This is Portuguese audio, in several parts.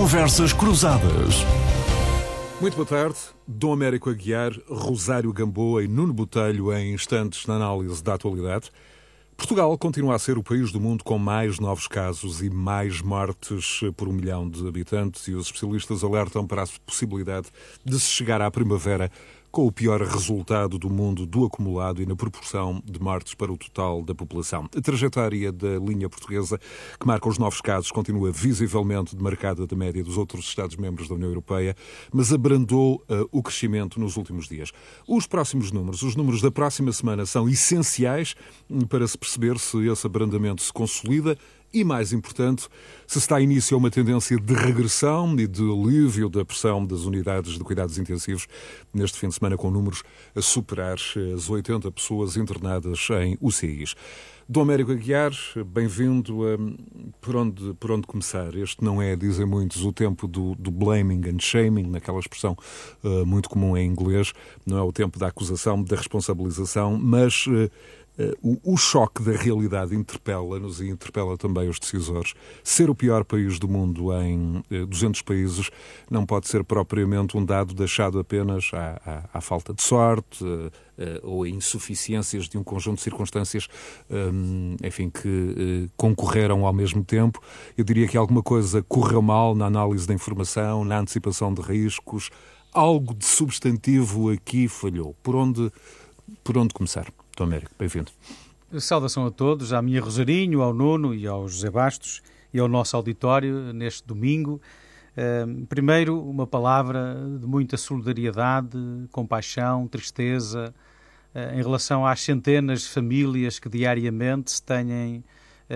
Conversas Cruzadas. Muito boa tarde. Dom Américo Aguiar, Rosário Gamboa e Nuno Botelho em instantes na análise da atualidade. Portugal continua a ser o país do mundo com mais novos casos e mais mortes por 1 milhão de habitantes e os especialistas alertam para a possibilidade de se chegar à primavera com o pior resultado do mundo do acumulado e na proporção de mortes para o total da população. A trajetória da linha portuguesa, que marca os novos casos, continua visivelmente demarcada da média dos outros Estados-membros da União Europeia, mas abrandou o crescimento nos últimos dias. Os próximos números, os números da próxima semana, são essenciais para se perceber se esse abrandamento se consolida e, mais importante, se está a início a uma tendência de regressão e de alívio da pressão das unidades de cuidados intensivos neste fim de semana, com números a superar as 80 pessoas internadas em UCIs. Dom Américo Aguiar, bem-vindo. Por onde começar? Este não é, dizem muitos, o tempo do blaming and shaming, naquela expressão muito comum em inglês. Não é o tempo da acusação, da responsabilização, mas o choque da realidade interpela-nos e interpela também os decisores. Ser o pior país do mundo em 200 países não pode ser propriamente um dado deixado apenas à falta de sorte ou a insuficiências de um conjunto de circunstâncias, enfim, que concorreram ao mesmo tempo. Eu diria que alguma coisa correu mal na análise da informação, na antecipação de riscos. Algo de substantivo aqui falhou. Por onde começar? Dom Américo, bem-vindo. Saudação a todos, à minha Rosarinho, ao Nuno e ao José Bastos e ao nosso auditório neste domingo. Primeiro, uma palavra de muita solidariedade, compaixão, tristeza em relação às centenas de famílias que diariamente se têm,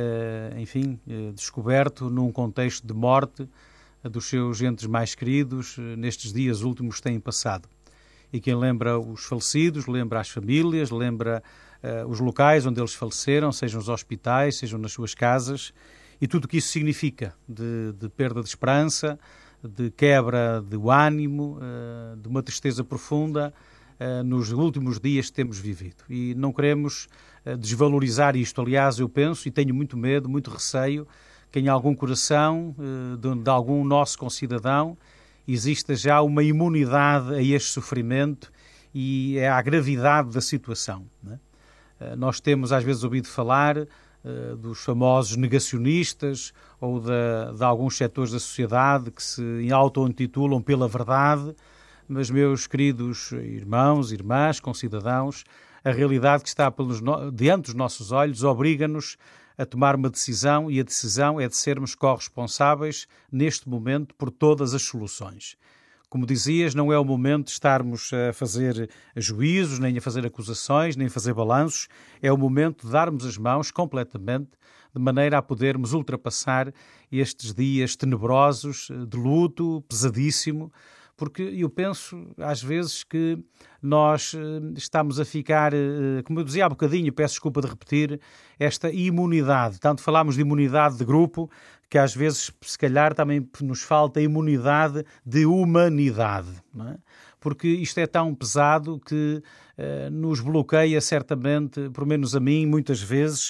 descoberto num contexto de morte dos seus entes mais queridos nestes dias últimos que têm passado. E quem lembra os falecidos, lembra as famílias, lembra os locais onde eles faleceram, sejam os hospitais, sejam nas suas casas, e tudo o que isso significa de perda de esperança, de quebra do ânimo, de uma tristeza profunda nos últimos dias que temos vivido. E não queremos desvalorizar isto. Aliás, eu penso e tenho muito medo, muito receio, que em algum coração de algum nosso concidadão exista já uma imunidade a este sofrimento e à gravidade da situação, não é? Nós temos às vezes ouvido falar dos famosos negacionistas ou de alguns setores da sociedade que se auto-intitulam pela verdade, mas, meus queridos irmãos, irmãs, concidadãos, a realidade que está diante dos nossos olhos obriga-nos a tomar uma decisão, e a decisão é de sermos corresponsáveis neste momento por todas as soluções. Como dizias, não é o momento de estarmos a fazer juízos, nem a fazer acusações, nem a fazer balanços. É o momento de darmos as mãos completamente, de maneira a podermos ultrapassar estes dias tenebrosos, de luto, pesadíssimo, porque eu penso, às vezes, que nós estamos a ficar, como eu dizia há bocadinho, peço desculpa de repetir, esta imunidade. Tanto falámos de imunidade de grupo, que às vezes, se calhar, também nos falta imunidade de humanidade, não é? Porque isto é tão pesado que nos bloqueia certamente, pelo menos a mim, muitas vezes,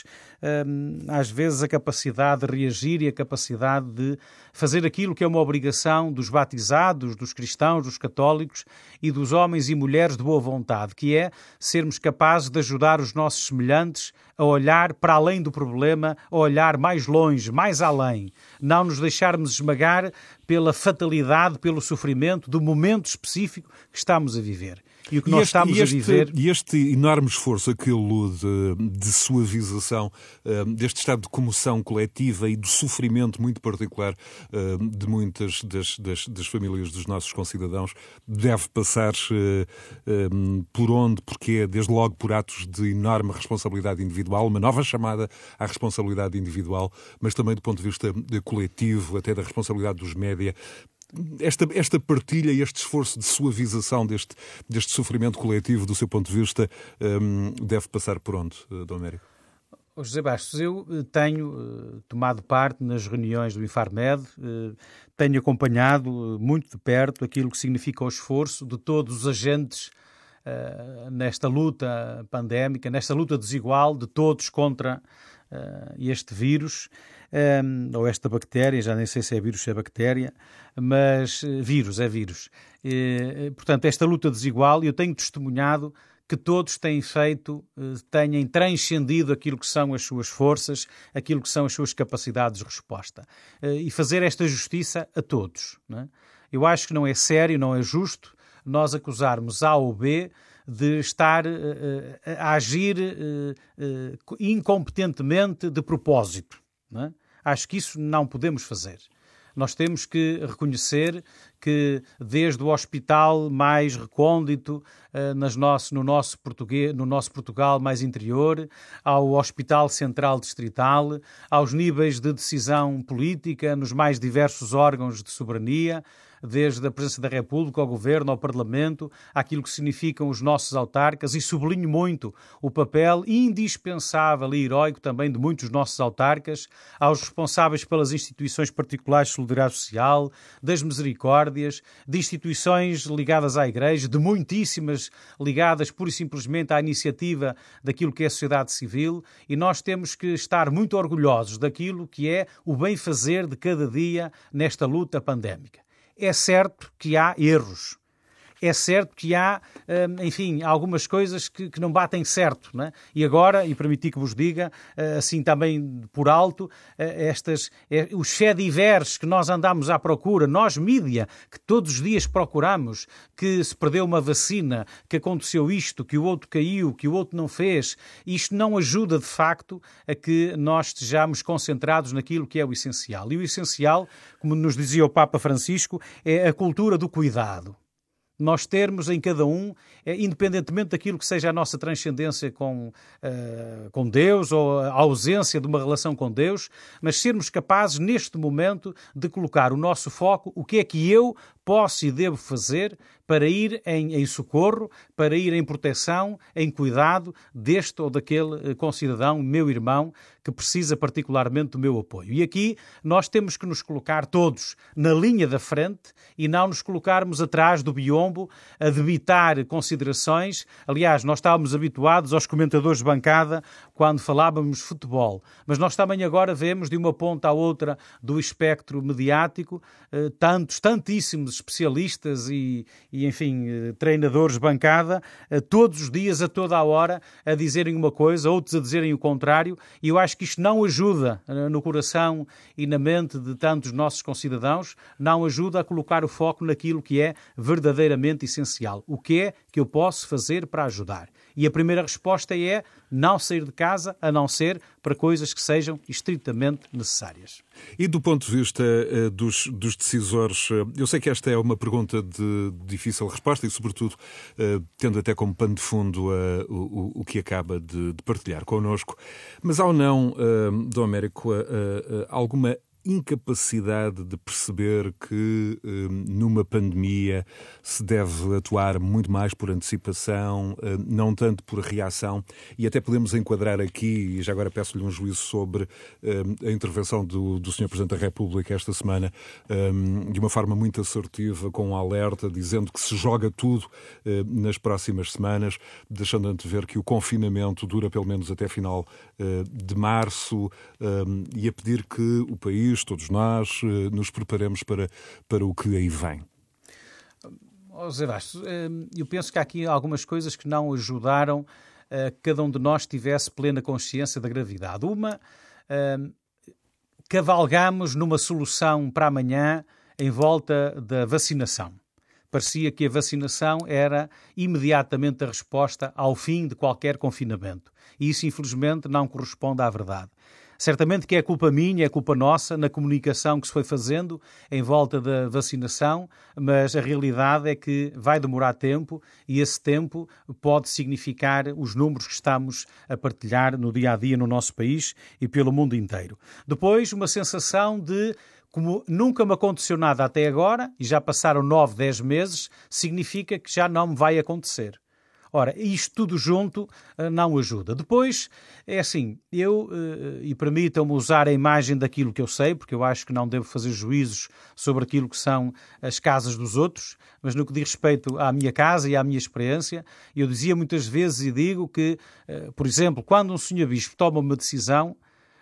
às vezes a capacidade de reagir e a capacidade de fazer aquilo que é uma obrigação dos batizados, dos cristãos, dos católicos e dos homens e mulheres de boa vontade, que é sermos capazes de ajudar os nossos semelhantes a olhar para além do problema, a olhar mais longe, mais além, não nos deixarmos esmagar pela fatalidade, pelo sofrimento do momento específico que estamos a viver. E o que nós estamos a viver... E este enorme esforço, aquilo de suavização, deste estado de comoção coletiva e do sofrimento muito particular de muitas das famílias dos nossos concidadãos, deve passar por onde? Porque é, desde logo, por atos de enorme responsabilidade individual, uma nova chamada à responsabilidade individual, mas também do ponto de vista coletivo, até da responsabilidade dos média. Esta partilha e este esforço de suavização deste sofrimento coletivo, do seu ponto de vista, deve passar por onde, Dom Américo? José Bastos, eu tenho tomado parte nas reuniões do Infarmed, tenho acompanhado muito de perto aquilo que significa o esforço de todos os agentes nesta luta pandémica, nesta luta desigual de todos contra este vírus. ou esta bactéria, já nem sei se é vírus ou é bactéria, mas vírus, é vírus. Portanto, esta luta desigual, eu tenho testemunhado que todos têm feito, tenham transcendido aquilo que são as suas forças, aquilo que são as suas capacidades de resposta. E fazer esta justiça a todos, não é? Eu acho que não é sério, não é justo nós acusarmos A ou B de estar a agir incompetentemente de propósito, não é? Acho que isso não podemos fazer. Nós temos que reconhecer que desde o hospital mais recôndito, no nosso Portugal mais interior, ao Hospital Central Distrital, aos níveis de decisão política, nos mais diversos órgãos de soberania, desde a Presidência da República, ao Governo, ao Parlamento, àquilo que significam os nossos autarcas, e sublinho muito o papel indispensável e heroico também de muitos nossos autarcas, aos responsáveis pelas instituições particulares de solidariedade social, das misericórdias, de instituições ligadas à Igreja, de muitíssimas ligadas pura e simplesmente à iniciativa daquilo que é a sociedade civil, e nós temos que estar muito orgulhosos daquilo que é o bem-fazer de cada dia nesta luta pandémica. É certo que há erros. É certo que há, enfim, algumas coisas que não batem certo, não é? E agora, e permiti que vos diga, assim também por alto, os fediveres que nós andamos à procura, nós, mídia, que todos os dias procuramos, que se perdeu uma vacina, que aconteceu isto, que o outro caiu, que o outro não fez, isto não ajuda, de facto, a que nós estejamos concentrados naquilo que é o essencial. E o essencial, como nos dizia o Papa Francisco, é a cultura do cuidado. Nós termos em cada um, independentemente daquilo que seja a nossa transcendência com Deus ou a ausência de uma relação com Deus, mas sermos capazes neste momento de colocar o nosso foco, o que é que eu posso e devo fazer para ir em socorro, para ir em proteção, em cuidado deste ou daquele concidadão, meu irmão, que precisa particularmente do meu apoio. E aqui nós temos que nos colocar todos na linha da frente e não nos colocarmos atrás do biombo a debitar considerações. Aliás, nós estávamos habituados aos comentadores de bancada quando falávamos de futebol, mas nós também agora vemos de uma ponta à outra do espectro mediático tantíssimos especialistas e enfim, treinadores de bancada, todos os dias, a toda a hora, a dizerem uma coisa, outros a dizerem o contrário, e eu acho que isto não ajuda no coração e na mente de tantos nossos concidadãos, não ajuda a colocar o foco naquilo que é verdadeiramente essencial. O que é que eu posso fazer para ajudar? E a primeira resposta é não sair de casa, a não ser para coisas que sejam estritamente necessárias. E do ponto de vista dos decisores, eu sei que esta é uma pergunta de difícil resposta e, sobretudo, tendo até como pano de fundo o que acaba de partilhar connosco, mas há ou não, Dom Américo, alguma incapacidade de perceber que numa pandemia se deve atuar muito mais por antecipação, não tanto por reação, e até podemos enquadrar aqui, e já agora peço-lhe um juízo sobre a intervenção do Sr. Presidente da República esta semana, de uma forma muito assertiva, com um alerta, dizendo que se joga tudo nas próximas semanas, deixando antever que o confinamento dura pelo menos até final de março, e a pedir que o país, todos nós, nos preparemos para o que aí vem. José Bastos, eu penso que há aqui algumas coisas que não ajudaram a que cada um de nós tivesse plena consciência da gravidade. Uma, cavalgamos numa solução para amanhã em volta da vacinação. Parecia que a vacinação era imediatamente a resposta ao fim de qualquer confinamento. E isso, infelizmente, não corresponde à verdade. Certamente que é culpa minha, é culpa nossa na comunicação que se foi fazendo em volta da vacinação, mas a realidade é que vai demorar tempo e esse tempo pode significar os números que estamos a partilhar no dia-a-dia no nosso país e pelo mundo inteiro. Depois, uma sensação de, como nunca me aconteceu nada até agora, e já passaram 9, 10 meses, significa que já não me vai acontecer. Ora, isto tudo junto não ajuda. Depois, é assim, e permitam-me usar a imagem daquilo que eu sei, porque eu acho que não devo fazer juízos sobre aquilo que são as casas dos outros, mas no que diz respeito à minha casa e à minha experiência, eu dizia muitas vezes e digo que, por exemplo, quando um senhor bispo toma uma decisão,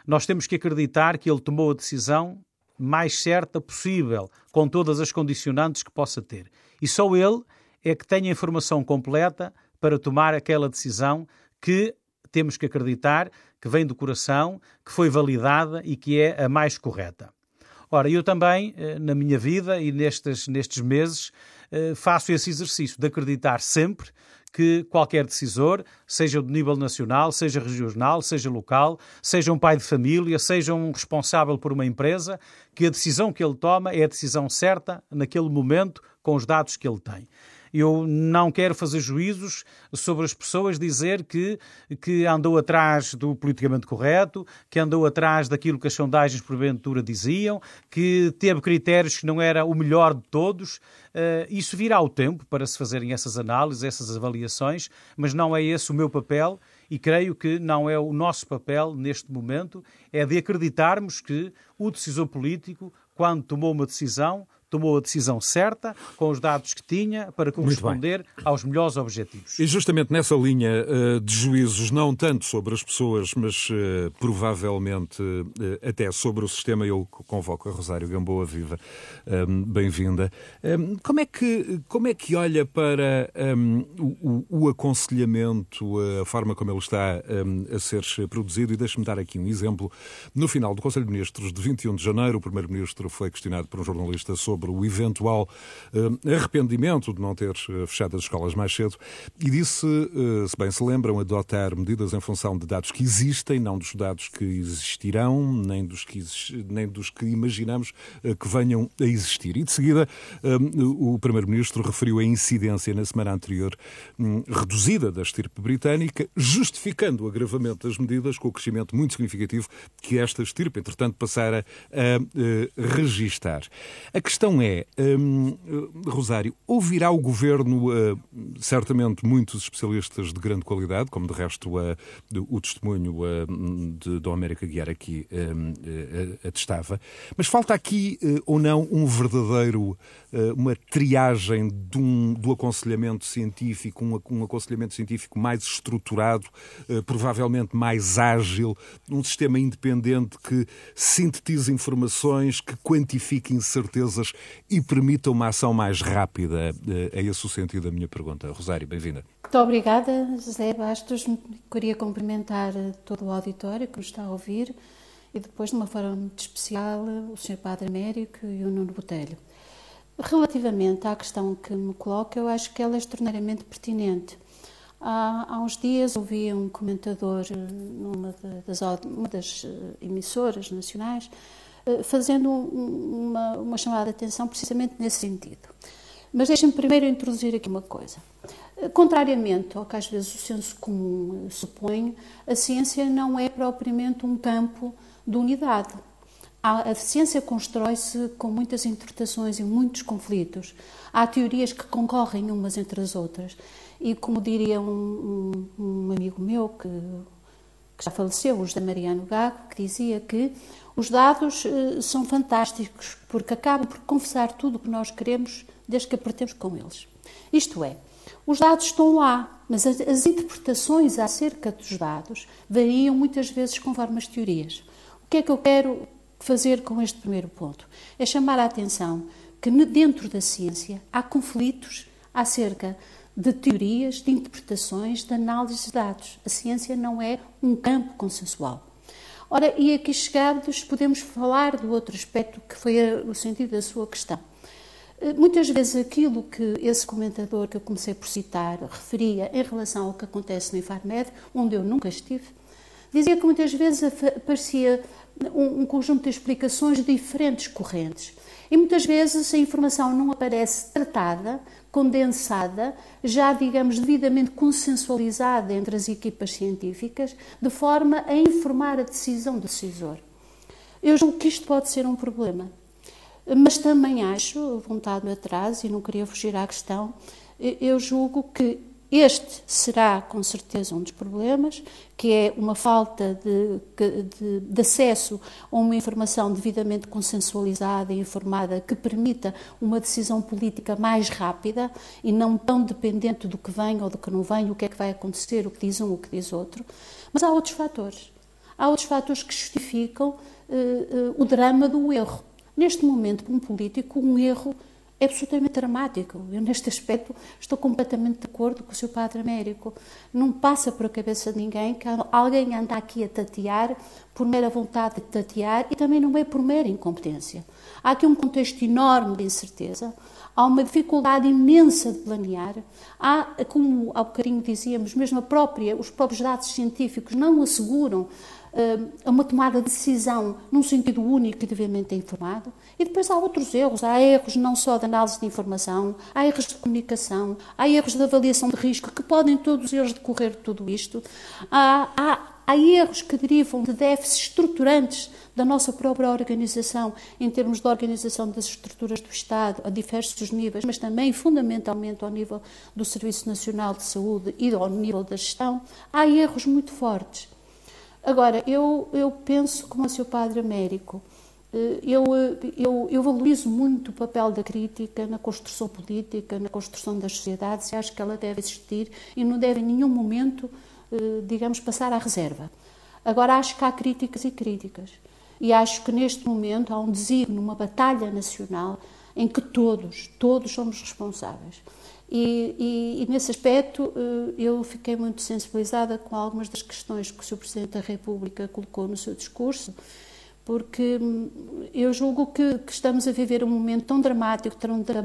nós temos que acreditar que ele tomou a decisão mais certa possível, com todas as condicionantes que possa ter. E só ele é que tem a informação completa para tomar aquela decisão que temos que acreditar que vem do coração, que foi validada e que é a mais correta. Ora, eu também, na minha vida e nestes meses, faço esse exercício de acreditar sempre que qualquer decisor, seja de nível nacional, seja regional, seja local, seja um pai de família, seja um responsável por uma empresa, que a decisão que ele toma é a decisão certa naquele momento com os dados que ele tem. Eu não quero fazer juízos sobre as pessoas, dizer que andou atrás do politicamente correto, que andou atrás daquilo que as sondagens porventura diziam, que teve critérios que não era o melhor de todos. Isso virá ao tempo para se fazerem essas análises, essas avaliações, mas não é esse o meu papel e creio que não é o nosso papel neste momento, é de acreditarmos que o decisor político, quando tomou uma decisão, tomou a decisão certa, com os dados que tinha, para corresponder aos melhores objetivos. E justamente nessa linha de juízos, não tanto sobre as pessoas, mas provavelmente até sobre o sistema, eu convoco a Rosário Gamboa. Viva, bem-vinda. Como é que olha para o aconselhamento, a forma como ele está a ser produzido? E deixe-me dar aqui um exemplo. No final do Conselho de Ministros de 21 de janeiro, o Primeiro-Ministro foi questionado por um jornalista sobre o eventual arrependimento de não ter fechado as escolas mais cedo e disse, se bem se lembram, adotar medidas em função de dados que existem, não dos dados que existirão, nem dos que imaginamos que venham a existir. E de seguida, o Primeiro-Ministro referiu a incidência na semana anterior reduzida da estirpe britânica, justificando o agravamento das medidas com o crescimento muito significativo que esta estirpe, entretanto, passara a registar. A questão é, Rosário, ouvirá o Governo, certamente muitos especialistas de grande qualidade, como de resto o testemunho de Dom Américo Aguiar aqui atestava, mas falta aqui ou não uma triagem do aconselhamento científico, um aconselhamento científico mais estruturado, provavelmente mais ágil, um sistema independente que sintetize informações, que quantifique incertezas e permita uma ação mais rápida. É esse o sentido da minha pergunta. Rosário, bem-vinda. Muito obrigada, José Bastos. Queria cumprimentar todo o auditório que nos está a ouvir e depois, de uma forma muito especial, o Sr. Padre Américo e o Nuno Botelho. Relativamente à questão que me coloca, eu acho que ela é extraordinariamente pertinente. Há uns dias ouvi um comentador numa das emissoras nacionais fazendo uma chamada de atenção precisamente nesse sentido. Mas deixem-me primeiro introduzir aqui uma coisa. Contrariamente ao que às vezes o senso comum supõe, a ciência não é propriamente um campo de unidade. A ciência constrói-se com muitas interpretações e muitos conflitos. Há teorias que concorrem umas entre as outras. E como diria um amigo meu que já faleceu, o José Mariano Gago, que dizia que os dados são fantásticos porque acabam por confessar tudo o que nós queremos desde que apertemos com eles. Isto é, os dados estão lá, mas as interpretações acerca dos dados variam muitas vezes conforme as teorias. O que é que eu quero fazer com este primeiro ponto? É chamar a atenção que dentro da ciência há conflitos acerca de teorias, de interpretações, de análise de dados. A ciência não é um campo consensual. Ora, e aqui chegados podemos falar do outro aspecto que foi o sentido da sua questão. Muitas vezes aquilo que esse comentador que eu comecei por citar referia em relação ao que acontece no Infarmed, onde eu nunca estive, dizia que muitas vezes aparecia um conjunto de explicações de diferentes correntes. E muitas vezes a informação não aparece tratada, condensada, já, digamos, devidamente consensualizada entre as equipas científicas, de forma a informar a decisão do decisor. Eu julgo que isto pode ser um problema. Mas também acho, voltado atrás, e não queria fugir à questão, eu julgo que este será, com certeza, um dos problemas, que é uma falta de acesso a uma informação devidamente consensualizada e informada que permita uma decisão política mais rápida e não tão dependente do que vem ou do que não vem, o que é que vai acontecer, o que diz um, o que diz outro. Mas há outros fatores. há outros fatores que justificam o drama do erro. Neste momento, para um político, um erro é absolutamente dramático. Eu, neste aspecto, estou completamente de acordo com o Sr. Padre Américo. Não passa por a cabeça de ninguém que alguém anda aqui a tatear por mera vontade de tatear e também não é por mera incompetência. Há aqui um contexto enorme de incerteza, há uma dificuldade imensa de planear, há, como há bocadinho dizíamos, mesmo os próprios dados científicos não asseguram uma tomada de decisão num sentido único e devidamente informado. E depois há outros erros. Há erros não só de análise de informação, há erros de comunicação, há erros de avaliação de risco, que podem todos eles decorrer de tudo isto. Há erros que derivam de déficits estruturantes da nossa própria organização, em termos de organização das estruturas do Estado a diversos níveis, mas também, fundamentalmente, ao nível do Serviço Nacional de Saúde e ao nível da gestão. Há erros muito fortes. Agora, eu penso, como o Sr. Padre Américo, eu valorizo muito o papel da crítica na construção política, na construção das sociedades, e acho que ela deve existir e não deve em nenhum momento, digamos, passar à reserva. Agora, acho que há críticas e críticas. E acho que neste momento há um desígnio, uma batalha nacional em que todos somos responsáveis. E nesse aspecto eu fiquei muito sensibilizada com algumas das questões que o Sr. Presidente da República colocou no seu discurso, porque eu julgo que estamos a viver um momento tão dramático,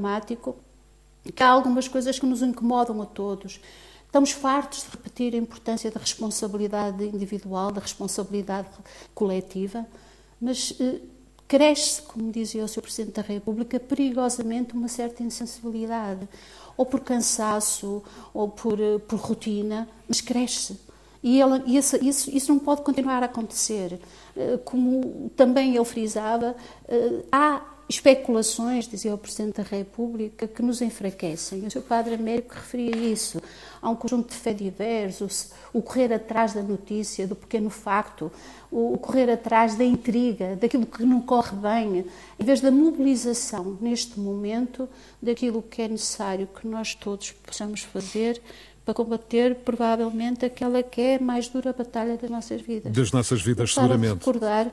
que há algumas coisas que nos incomodam a todos. Estamos fartos de repetir a importância da responsabilidade individual, da responsabilidade coletiva, mas cresce, como dizia o Sr. Presidente da República, perigosamente uma certa insensibilidade, ou por cansaço, ou por rotina, mas cresce. E isso não pode continuar a acontecer. Como também ele frisava, há especulações, dizia o Presidente da República, que nos enfraquecem. O Sr. Padre Américo referia isso. Há um conjunto de fé-diversos, o correr atrás da notícia, do pequeno facto, o correr atrás da intriga, daquilo que não corre bem, em vez da mobilização, neste momento, daquilo que é necessário que nós todos possamos fazer para combater, provavelmente, aquela que é a mais dura batalha das nossas vidas. Das nossas vidas, seguramente.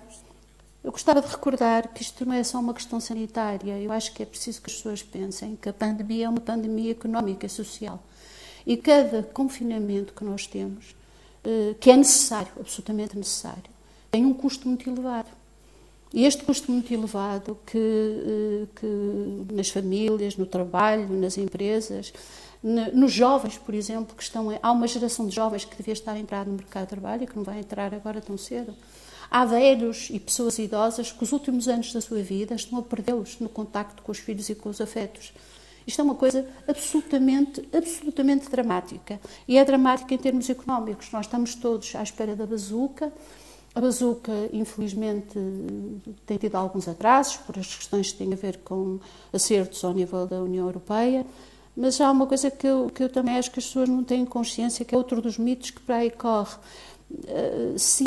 Eu gostava de recordar que isto não é só uma questão sanitária. Eu acho que é preciso que as pessoas pensem que a pandemia é uma pandemia económica e social. E cada confinamento que nós temos, que é necessário, absolutamente necessário, tem um custo muito elevado. E este custo muito elevado que nas famílias, no trabalho, nas empresas, nos jovens, por exemplo, há uma geração de jovens que devia estar a entrar no mercado de trabalho e que não vai entrar agora tão cedo. Há velhos e pessoas idosas que os últimos anos da sua vida estão a perdê-los no contacto com os filhos e com os afetos. Isto é uma coisa absolutamente dramática. E é dramática em termos económicos. Nós estamos todos à espera da bazuca. A bazuca, infelizmente, tem tido alguns atrasos por as questões que têm a ver com acertos ao nível da União Europeia. Mas há uma coisa que eu também acho que as pessoas não têm consciência, que é outro dos mitos que para aí corre. Se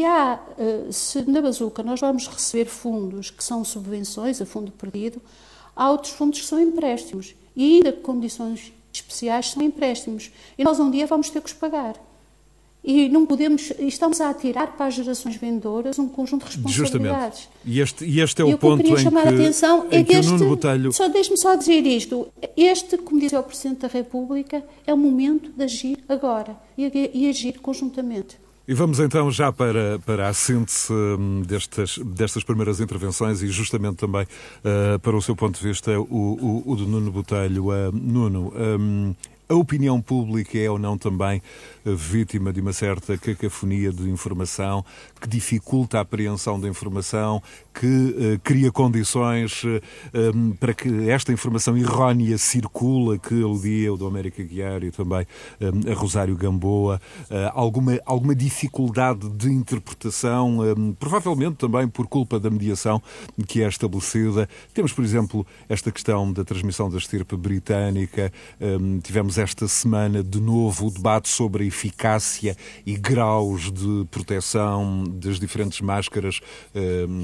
na bazuca nós vamos receber fundos que são subvenções, a fundo perdido, há outros fundos que são empréstimos. E ainda com condições especiais são empréstimos. E nós um dia vamos ter que os pagar. E não podemos, estamos a atirar para as gerações vendedoras um conjunto de responsabilidades. Justamente. E este é o ponto em que o Nuno Botelho... Deixe-me só dizer isto. Como dizia o Presidente da República, é o momento de agir agora e agir conjuntamente. E vamos então já para a síntese destas primeiras intervenções e justamente também para o seu ponto de vista, o de Nuno Botelho. Nuno, a opinião pública é ou não também vítima de uma certa cacofonia de informação que dificulta a apreensão da informação, que cria condições para que esta informação errónea circula, que aludia o do Américo Aguiar e também a Rosário Gamboa, alguma dificuldade de interpretação, provavelmente também por culpa da mediação que é estabelecida. Temos, por exemplo, esta questão da transmissão da estirpe britânica, tivemos esta semana de novo o debate sobre a eficácia e graus de proteção das diferentes máscaras sociais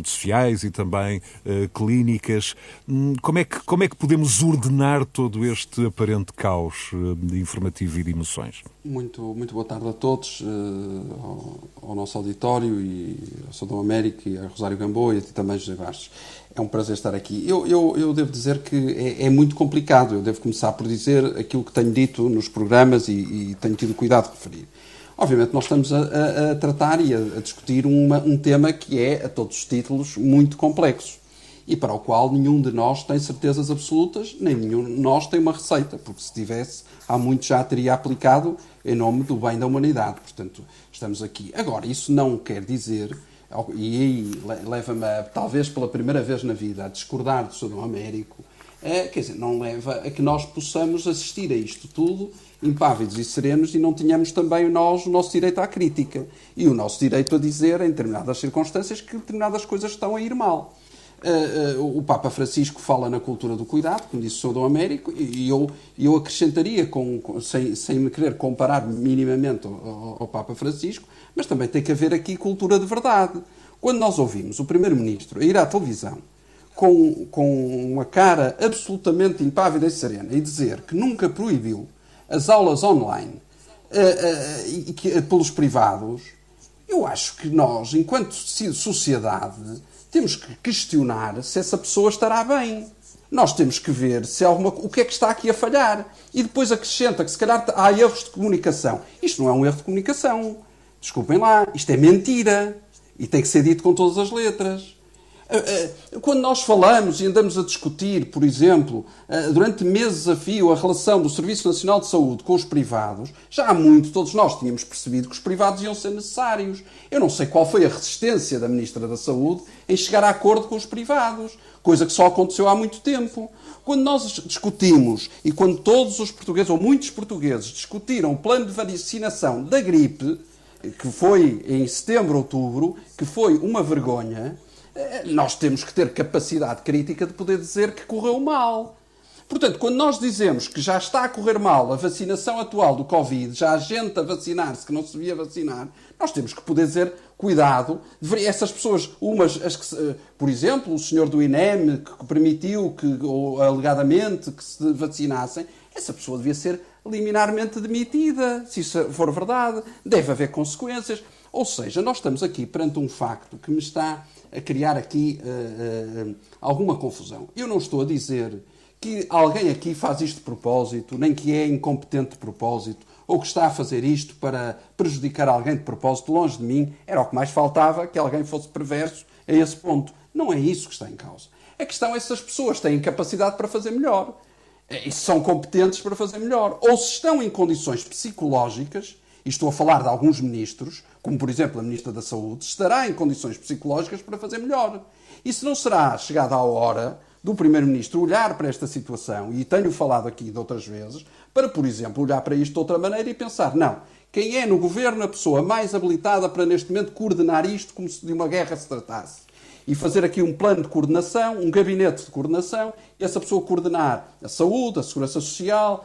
hospitais e também clínicas. Como é que podemos ordenar todo este aparente caos informativo e de emoções? Muito boa tarde a todos, ao nosso auditório, e ao Sr. Dom Américo e a Rosário Gamboa e a ti também, José Bastos. É um prazer estar aqui. Eu devo dizer que é muito complicado. Eu devo começar por dizer aquilo que tenho dito nos programas e tenho tido cuidado de referir. Obviamente nós estamos a tratar e a discutir um tema que é, a todos os títulos, muito complexo e para o qual nenhum de nós tem certezas absolutas, nem nenhum de nós tem uma receita, porque se tivesse, há muito já teria aplicado em nome do bem da humanidade. Portanto, estamos aqui. Agora, isso não quer dizer, e aí leva-me, talvez pela primeira vez na vida, a discordar do Sr. Dom Américo, quer dizer, não leva a que nós possamos assistir a isto tudo impávidos e serenos e não tenhamos também nós o nosso direito à crítica e o nosso direito a dizer, em determinadas circunstâncias, que determinadas coisas estão a ir mal. O Papa Francisco fala na cultura do cuidado, como disse o Sr. Dom Américo, e eu acrescentaria, sem me querer comparar minimamente ao Papa Francisco, mas também tem que haver aqui cultura de verdade. Quando nós ouvimos o Primeiro-Ministro a ir à televisão com uma cara absolutamente impávida e serena e dizer que nunca proibiu as aulas online pelos privados, eu acho que nós, enquanto sociedade, temos que questionar se essa pessoa estará bem. Nós temos que ver o que é que está aqui a falhar. E depois acrescenta que se calhar há erros de comunicação. Isto não é um erro de comunicação. Desculpem lá, isto é mentira. E tem que ser dito com todas as letras. Quando nós falamos e andamos a discutir, por exemplo, durante meses a fio, a relação do Serviço Nacional de Saúde com os privados, já há muito todos nós tínhamos percebido que os privados iam ser necessários. Eu não sei qual foi a resistência da Ministra da Saúde em chegar a acordo com os privados, coisa que só aconteceu há muito tempo. Quando nós discutimos, e quando todos os portugueses, ou muitos portugueses, discutiram o plano de vacinação da gripe, que foi em setembro, outubro, que foi uma vergonha, nós temos que ter capacidade crítica de poder dizer que correu mal. Portanto, quando nós dizemos que já está a correr mal a vacinação atual do Covid, já há gente a vacinar-se que não se devia vacinar, nós temos que poder dizer, cuidado, essas pessoas, por exemplo, o senhor do INEM, que permitiu, ou alegadamente, que se vacinassem, essa pessoa devia ser liminarmente demitida, se isso for verdade, deve haver consequências. Ou seja, nós estamos aqui perante um facto que me está a criar aqui alguma confusão. Eu não estou a dizer que alguém aqui faz isto de propósito, nem que é incompetente de propósito, ou que está a fazer isto para prejudicar alguém de propósito. Longe de mim, era o que mais faltava, que alguém fosse perverso a esse ponto. Não é isso que está em causa. A questão é se as pessoas têm capacidade para fazer melhor, e se são competentes para fazer melhor, ou se estão em condições psicológicas, e estou a falar de alguns ministros, como por exemplo a Ministra da Saúde, estará em condições psicológicas para fazer melhor. E se não será chegada a hora do Primeiro-Ministro olhar para esta situação, e tenho falado aqui de outras vezes, para, por exemplo, olhar para isto de outra maneira e pensar, não, quem é no Governo a pessoa mais habilitada para neste momento coordenar isto como se de uma guerra se tratasse? E fazer aqui um plano de coordenação, um gabinete de coordenação, e essa pessoa coordenar a saúde, a segurança social,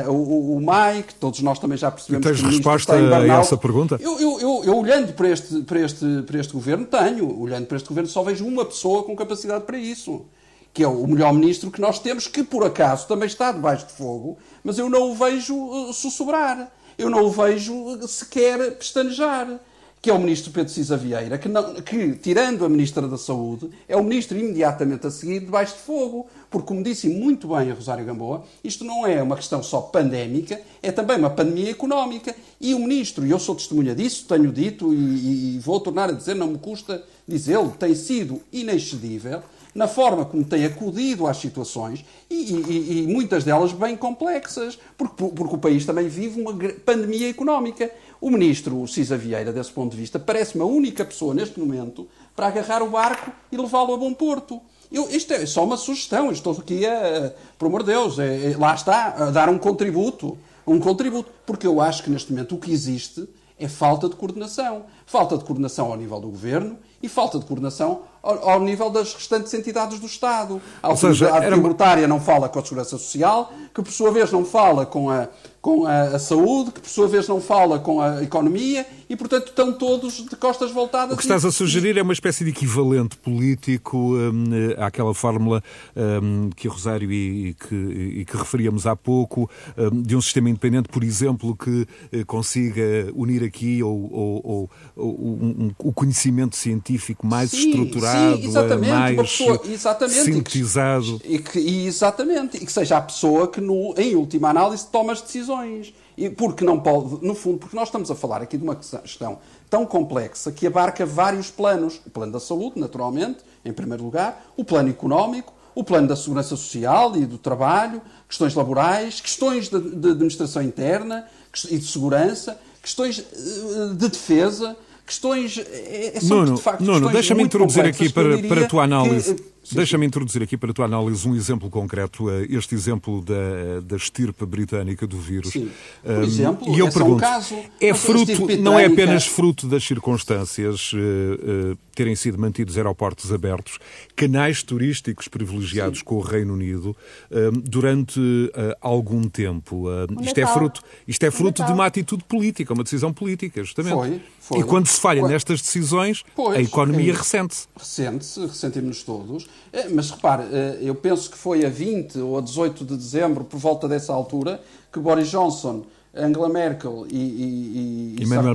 o MAI, que todos nós também já percebemos. E tens resposta a essa pergunta? Eu olhando para este governo, olhando para este governo, só vejo uma pessoa com capacidade para isso, que é o melhor ministro que nós temos, que por acaso também está debaixo de fogo, mas eu não o vejo sussurrar, eu não o vejo sequer pestanejar, que é o ministro Pedro Cisa Vieira, que, tirando a Ministra da Saúde, é o ministro imediatamente a seguir debaixo de fogo. Porque, como disse muito bem a Rosário Gamboa, isto não é uma questão só pandémica, é também uma pandemia económica. E o ministro, e eu sou testemunha disso, tenho dito e vou tornar a dizer, não me custa dizê-lo, tem sido inexcedível na forma como tem acudido às situações e muitas delas bem complexas, porque o país também vive uma pandemia económica. O ministro Cisa Vieira, desse ponto de vista, parece-me a única pessoa neste momento para agarrar o barco e levá-lo a bom porto. Isto é só uma sugestão, eu estou aqui por amor de Deus, lá está, a dar um contributo, porque eu acho que neste momento o que existe é falta de coordenação ao nível do Governo e falta de coordenação ao nível das restantes entidades do Estado. A Ou seja, autoridade tributária não fala com a Segurança Social, que por sua vez não fala com a saúde, que por sua vez não fala com a economia e, portanto, estão todos de costas voltadas. O que estás a sugerir é uma espécie de equivalente político àquela fórmula que o Rosário e que referíamos há pouco, de um sistema independente, por exemplo, que consiga unir aqui o conhecimento científico mais estruturado, mais sintetizado. E que seja a pessoa que, em última análise, toma as decisões. E porque não pode, no fundo, porque nós estamos a falar aqui de uma questão tão complexa que abarca vários planos. O plano da saúde, naturalmente, em primeiro lugar, o plano económico, o plano da segurança social e do trabalho, questões laborais, questões de administração interna e de segurança, questões de defesa, questões... Nuno, deixa-me introduzir aqui para a tua análise... Deixa-me introduzir aqui para a tua análise um exemplo concreto, este exemplo da estirpe britânica do vírus. Sim. Por exemplo, e eu pergunto, caso, não é apenas fruto das circunstâncias terem sido mantidos aeroportos abertos, canais turísticos privilegiados com o Reino Unido durante algum tempo. Isto é fruto de uma atitude política, uma decisão política, justamente. Foi. E quando se falha nestas decisões, a economia ressente-se. Ressentimos todos. Mas repare, eu penso que foi a 20 ou a 18 de dezembro, por volta dessa altura, que Boris Johnson, Angela Merkel e Emmanuel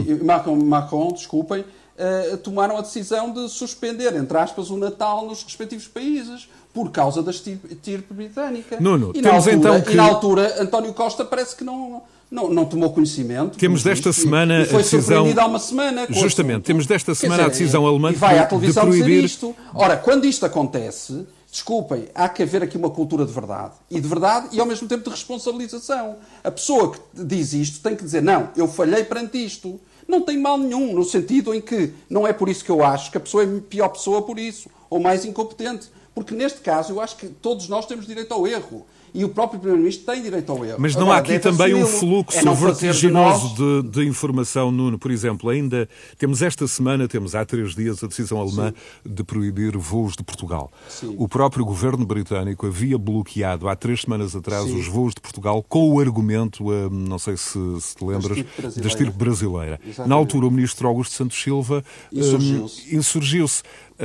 Macron, tomaram a decisão de suspender, entre aspas, o Natal nos respectivos países por causa da estirpe britânica. Nuno, na altura, António Costa parece que não tomou conhecimento. Temos desta semana e foi a decisão... surpreendido há uma semana. Justamente, temos desta semana a decisão alemã e vai à televisão de proibir... dizer isto. Ora, quando isto acontece, desculpem, há que haver aqui uma cultura de verdade. E ao mesmo tempo de responsabilização. A pessoa que diz isto tem que dizer, não, eu falhei perante isto. Não tem mal nenhum, no sentido em que não é por isso que eu acho que a pessoa é pior pessoa por isso, ou mais incompetente. Porque neste caso eu acho que todos nós temos direito ao erro. E o próprio Primeiro-Ministro tem direito ao erro. Mas não há aqui também um fluxo vertiginoso de informação, Nuno? Por exemplo, ainda temos esta semana, há 3 dias, a decisão alemã de proibir voos de Portugal. Sim. O próprio governo britânico havia bloqueado há 3 semanas atrás os voos de Portugal com o argumento, não sei se te lembras, da estirpe brasileira. Exatamente. Na altura, o ministro Augusto Santos Silva insurgiu-se.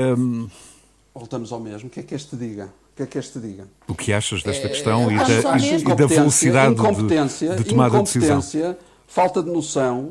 Voltamos ao mesmo. O que é que este diga? O que achas desta questão e da velocidade de tomada de decisão? Falta de noção,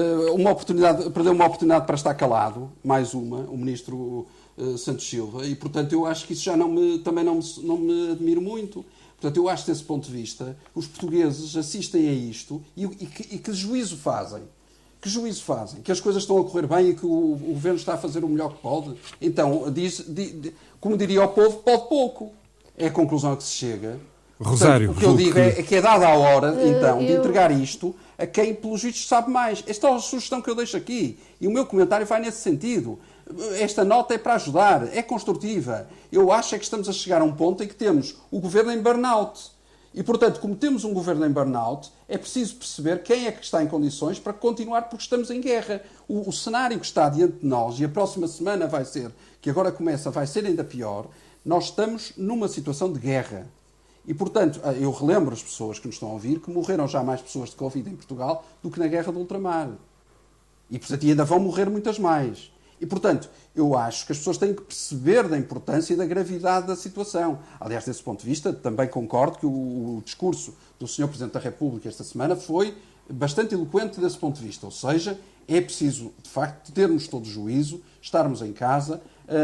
perdeu uma oportunidade para estar calado, mais uma, o ministro Santos Silva, e portanto eu acho que isso já também não me admiro muito. Portanto, eu acho que desse ponto de vista, os portugueses assistem a isto e que juízo fazem? Que as coisas estão a correr bem e que o governo está a fazer o melhor que pode? Então, como diria o povo, pode pouco. É a conclusão a que se chega. Rosário, portanto, o que eu digo é que é dada a hora, então, de entregar isto a quem, pelos vistos, sabe mais. Esta é a sugestão que eu deixo aqui. E o meu comentário vai nesse sentido. Esta nota é para ajudar, é construtiva. Eu acho que estamos a chegar a um ponto em que temos o governo em burnout. E, portanto, como temos um governo em burnout, é preciso perceber quem é que está em condições para continuar, porque estamos em guerra. O cenário que está diante de nós, e a próxima semana vai ser ainda pior, nós estamos numa situação de guerra. E, portanto, eu relembro as pessoas que nos estão a ouvir que morreram já mais pessoas de Covid em Portugal do que na guerra do ultramar. E, portanto, ainda vão morrer muitas mais. E, portanto, eu acho que as pessoas têm que perceber da importância e da gravidade da situação. Aliás, desse ponto de vista, também concordo que o discurso do Sr. Presidente da República esta semana foi bastante eloquente desse ponto de vista. Ou seja, é preciso, de facto, termos todo o juízo, estarmos em casa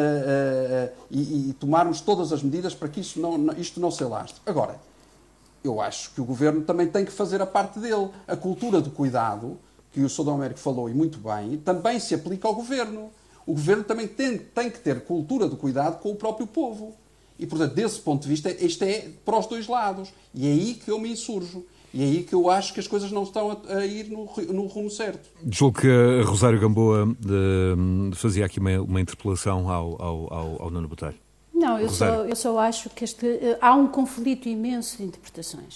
e tomarmos todas as medidas para que isto não se alastre. Agora, eu acho que o Governo também tem que fazer a parte dele. A cultura do cuidado, que o Sr. D. Américo falou e muito bem, também se aplica ao Governo. O Governo também tem que ter cultura do cuidado com o próprio povo. E, portanto, desse ponto de vista, isto é para os dois lados. E é aí que eu me insurjo. E é aí que eu acho que as coisas não estão a ir no rumo certo. Julgo que a Rosário Gamboa fazia aqui uma interpelação ao Nuno Botelho. Não, eu só acho que há um conflito imenso de interpretações.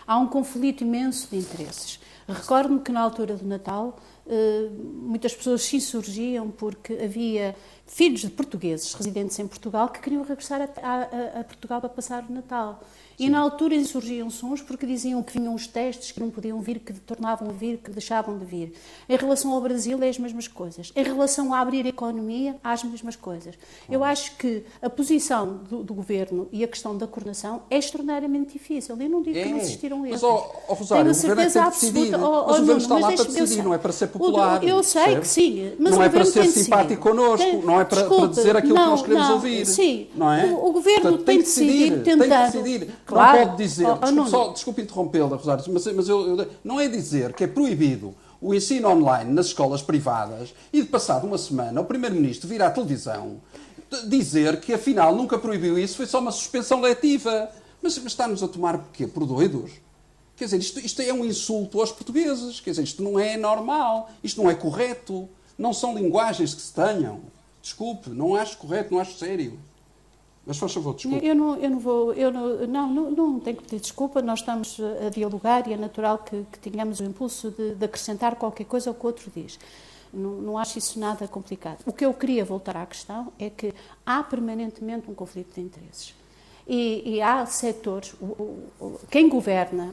há um conflito imenso de interesses. Recordo-me que na altura do Natal muitas pessoas se insurgiam porque havia filhos de portugueses residentes em Portugal que queriam regressar a Portugal para passar o Natal. Sim. E na altura insurgiam-se uns porque diziam que vinham os testes, que não podiam vir, que tornavam a vir, que deixavam de vir. Em relação ao Brasil, é as mesmas coisas. Em relação a abrir a economia, há as mesmas coisas. Eu acho que a posição do Governo e a questão da coordenação é extraordinariamente difícil. Eu não digo que não existiram erros. Mas, Rosário, tenho certeza absoluta. Mas o Governo está lá para decidir, não é para ser popular. Eu sei que sim. Mas não é para ser simpático connosco, não é para dizer aquilo que nós queremos ouvir. Sim, não é? O Governo Portanto, tem de decidir, tentando. Tem de decidir. Claro. Não pode dizer, desculpe interrompê-la, Rosário, mas não é dizer que é proibido o ensino online nas escolas privadas e, de passado uma semana, o Primeiro-Ministro vir à televisão dizer que, afinal, nunca proibiu isso, foi só uma suspensão letiva. Mas está-nos a tomar por doidos? Quer dizer, isto é um insulto aos portugueses. Quer dizer, isto não é normal, isto não é correto. Não são linguagens que se tenham. Desculpe, não acho correto, não acho sério. Mas faz favor, desculpe. Eu não tenho que pedir desculpa, nós estamos a dialogar e é natural que tenhamos o impulso de acrescentar qualquer coisa ao que o outro diz. Não acho isso nada complicado. O que eu queria voltar à questão é que há permanentemente um conflito de interesses. E há setores, quem governa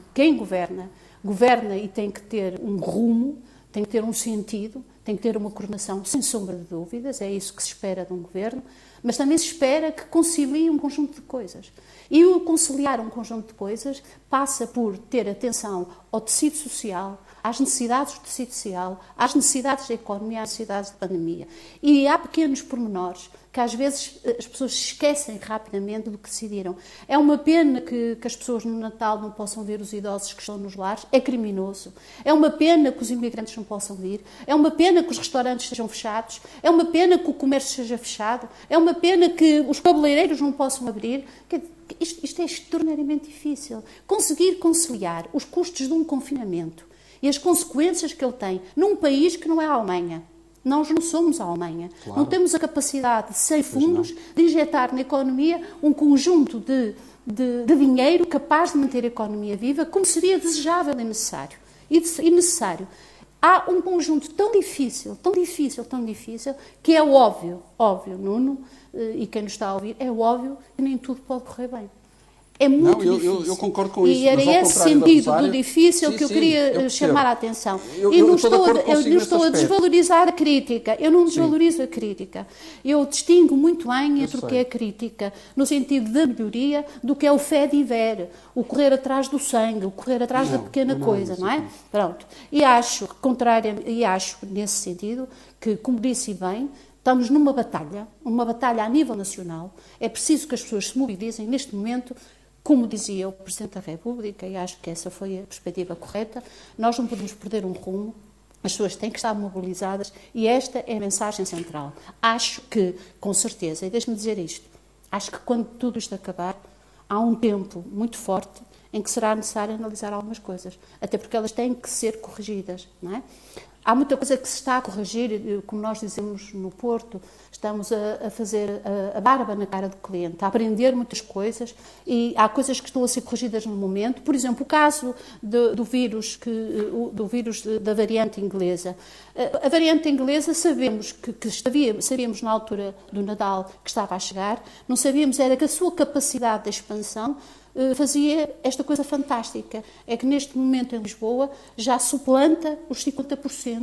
e tem que ter um rumo, tem que ter um sentido, tem que ter uma coordenação, sem sombra de dúvidas, é isso que se espera de um governo, mas também se espera que concilie um conjunto de coisas. E o conciliar um conjunto de coisas passa por ter atenção ao tecido social, às necessidades do tecido social, às necessidades da economia, às necessidades da pandemia. E há pequenos pormenores que às vezes as pessoas se esquecem rapidamente do que decidiram. É uma pena que as pessoas no Natal não possam ver os idosos que estão nos lares, é criminoso. É uma pena que os imigrantes não possam vir, é uma pena que os restaurantes sejam fechados, é uma pena que o comércio seja fechado, é uma pena que os cabeleireiros não possam abrir. Isto é extraordinariamente difícil. Conseguir conciliar os custos de um confinamento e as consequências que ele tem num país que não é a Alemanha. Nós não somos a Alemanha. Claro. Não temos a capacidade, sem fundos, de injetar na economia um conjunto de dinheiro capaz de manter a economia viva, como seria desejável e necessário. Há um conjunto tão difícil, que é óbvio, Nuno, e quem nos está a ouvir, é óbvio que nem tudo pode correr bem. É muito difícil. Eu concordo com isso. E era esse sentido do difícil que eu queria chamar a atenção. Eu não estou a desvalorizar a crítica. Eu não desvalorizo a crítica. Eu distingo muito bem entre o que é crítica, no sentido da melhoria, do que é o fait divers, o correr atrás do sangue, o correr atrás da pequena coisa, não é? Pronto. E acho, nesse sentido, que, como disse bem, estamos numa batalha a nível nacional. É preciso que as pessoas se mobilizem neste momento. Como dizia o Presidente da República, e acho que essa foi a perspectiva correta, nós não podemos perder um rumo, as pessoas têm que estar mobilizadas e esta é a mensagem central. Acho que, com certeza, e deixe-me dizer isto, acho que quando tudo isto acabar, há um tempo muito forte em que será necessário analisar algumas coisas, até porque elas têm que ser corrigidas, não é? Há muita coisa que se está a corrigir, como nós dizemos no Porto, estamos a fazer a barba na cara do cliente, a aprender muitas coisas e há coisas que estão a ser corrigidas no momento. Por exemplo, o caso do vírus da variante inglesa. A variante inglesa sabíamos na altura do Natal que estava a chegar, não sabíamos era que a sua capacidade de expansão fazia esta coisa fantástica, é que neste momento em Lisboa já suplanta os 50%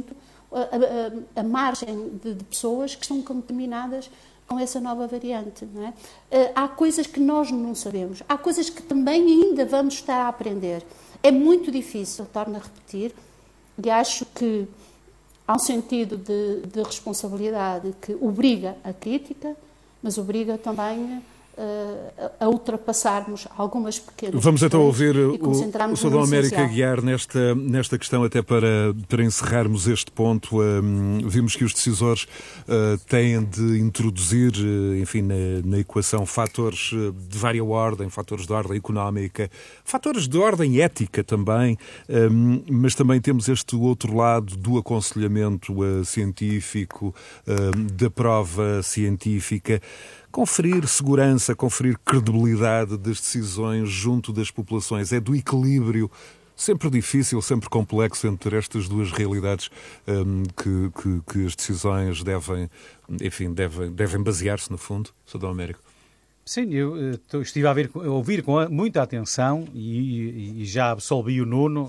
a margem de pessoas que estão contaminadas com essa nova variante. Não é? Há coisas que nós não sabemos, há coisas que também ainda vamos estar a aprender. É muito difícil, torno a repetir, e acho que há um sentido de responsabilidade que obriga a crítica, mas obriga também a ultrapassarmos algumas pequenas. Vamos então ouvir o Sr. Dom Américo Aguiar nesta questão, até para encerrarmos este ponto. Vimos que os decisores têm de introduzir, enfim, na equação fatores de vária ordem, fatores de ordem económica, fatores de ordem ética também, mas também temos este outro lado do aconselhamento científico, da prova científica. conferir segurança, conferir credibilidade das decisões junto das populações? É do equilíbrio sempre difícil, sempre complexo entre estas duas realidades que as decisões devem basear-se, no fundo, Sr. D. Américo? Sim, eu estive a ouvir com muita atenção e já absolvi o Nuno,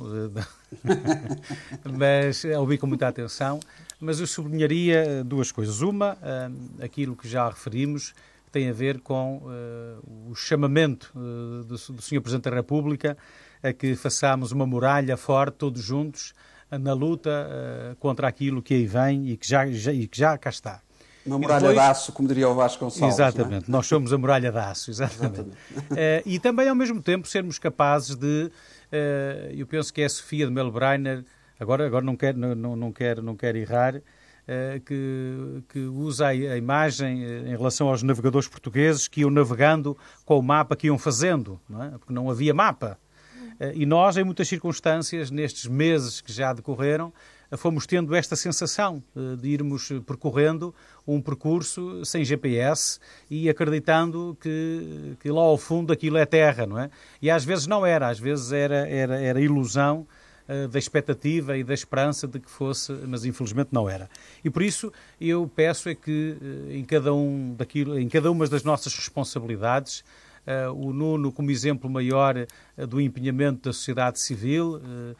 mas ouvi com muita atenção, mas eu sublinharia duas coisas. Uma, aquilo que já referimos, que tem a ver com o chamamento do Sr. Presidente da República a que façamos uma muralha forte, todos juntos, na luta contra aquilo que aí vem e que já cá está. Uma muralha de aço, como diria o Vasconcelos. Exatamente, nós somos a muralha de aço, exatamente. E também, ao mesmo tempo, sermos capazes de... eu penso que é a Sofia de Melbreiner, agora não quero errar, que usa a imagem em relação aos navegadores portugueses que iam navegando com o mapa que iam fazendo, não é? Porque não havia mapa. E nós, em muitas circunstâncias, nestes meses que já decorreram, fomos tendo esta sensação de irmos percorrendo um percurso sem GPS e acreditando que lá ao fundo aquilo é terra, não é? E às vezes não era, às vezes era ilusão da expectativa e da esperança de que fosse, mas infelizmente não era. E por isso eu peço é que em cada uma das nossas responsabilidades, o Nuno como exemplo maior do empenhamento da sociedade civil,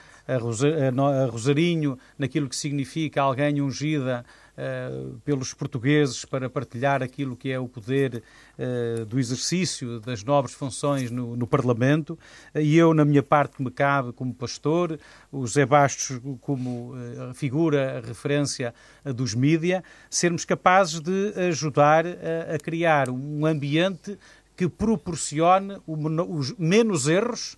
a Rosarinho naquilo que significa alguém ungida pelos portugueses para partilhar aquilo que é o poder do exercício das nobres funções no Parlamento, e eu, na minha parte que me cabe como pastor, o José Bastos como figura, referência dos mídia, sermos capazes de ajudar a criar um ambiente que proporcione os menos erros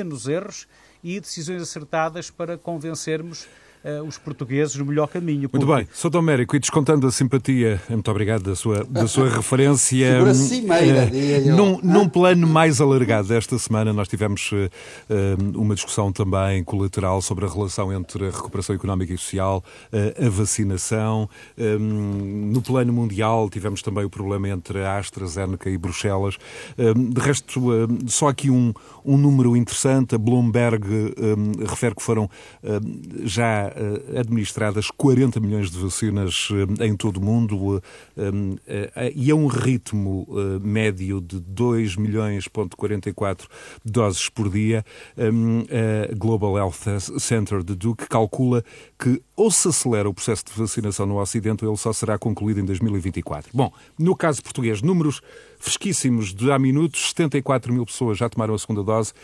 e decisões acertadas para convencermos os portugueses no melhor caminho. Muito bem. Sr. D. Américo, e descontando a simpatia, muito obrigado da sua referência. Figura cimeira, diria eu. Num plano mais alargado, esta semana nós tivemos uma discussão também colateral sobre a relação entre a recuperação económica e social, a vacinação. No plano mundial tivemos também o problema entre a AstraZeneca e Bruxelas. De resto, só aqui um número interessante. A Bloomberg refere que foram já administradas 40 milhões de vacinas em todo o mundo e a um ritmo médio de 2,44 milhões doses por dia. A Global Health Center de Duke calcula que ou se acelera o processo de vacinação no Ocidente ou ele só será concluído em 2024. Bom, no caso português, números fresquíssimos de há minutos, 74 mil pessoas já tomaram a segunda dose,